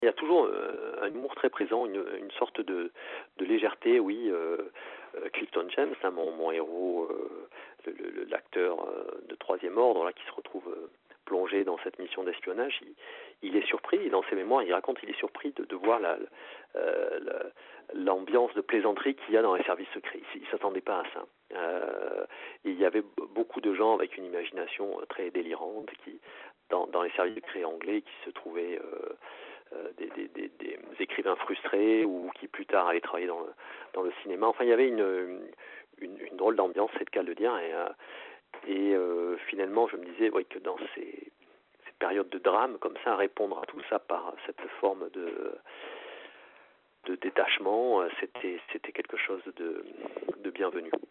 Il y a toujours un humour très présent, une sorte de légèreté, oui. Clifton James, hein, mon héros, l'acteur de Troisième Ordre, là, qui se retrouve plongé dans cette mission d'espionnage, il est surpris, dans ses mémoires, il raconte qu'il est surpris de voir l'ambiance de plaisanterie qu'il y a dans les services secrets. Il ne s'attendait pas à ça. Et il y avait beaucoup de gens avec une imagination très délirante dans les services secrets anglais qui se trouvaient des écrivains frustrés ou qui plus tard allaient travailler dans le cinéma. Enfin, il y avait une drôle d'ambiance, c'est le cas de le dire. Et finalement, je me disais que dans ces périodes de drame, comme ça, répondre à tout ça par cette forme de détachement, c'était quelque chose de bienvenu.